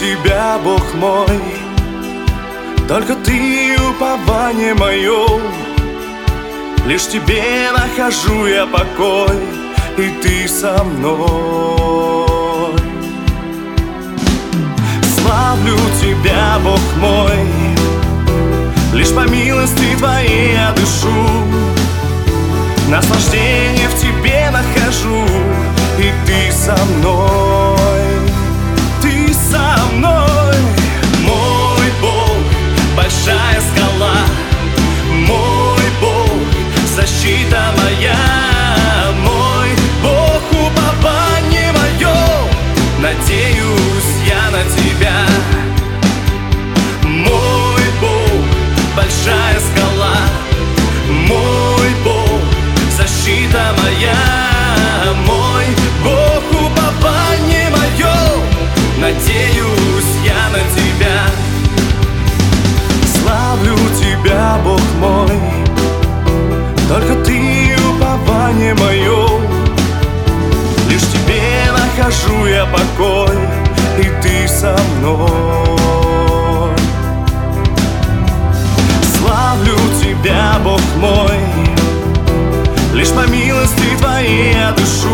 тебя, Бог мой, только ты упование мое. Лишь в тебе нахожу я покой, и ты со мной. Славлю тебя, Бог мой, лишь по милости твоей я дышу. Наслаждение в тебе нахожу, и ты со мной. Ты со мной. Мой Бог, большая скала, мой Бог, защита моя, мой Бог, упование мое. Надеюсь я на тебя. Мой Бог, большая скала, мой Бог, защита моя, мой Бог, упование мое. Надеюсь я на тебя. Славлю тебя, Бог мой, только ты упование мое. Лишь в тебе нахожу я покой, и ты со мной. Славлю тебя, Бог мой, лишь по милости твоей я дышу.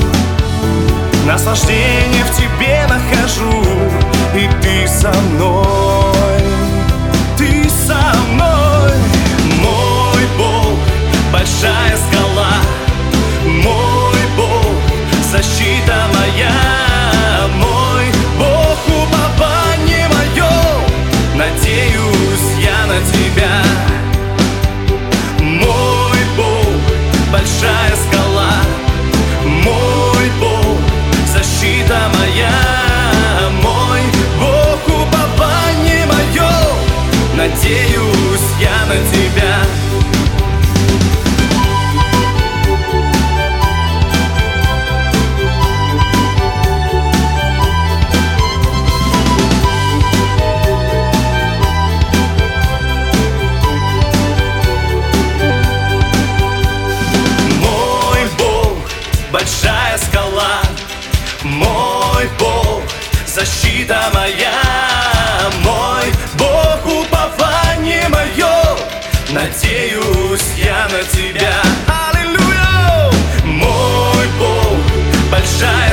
Наслаждение в тебе нахожу, и ты со мной. Ты со мной. Мой Бог, большая скала, мой Бог, защита моя, мой Бог, упование мое. Надеюсь я на тебя. Мой Бог, большая скала, мой Бог, защита моя, мой Бог, упование мое. Надеюсь я на тебя. Мой Бог, большая скала, мой Бог, защита моя, мой Бог, упование мое. Надеюсь я на тебя. Аллилуйя! Мой Бог, большая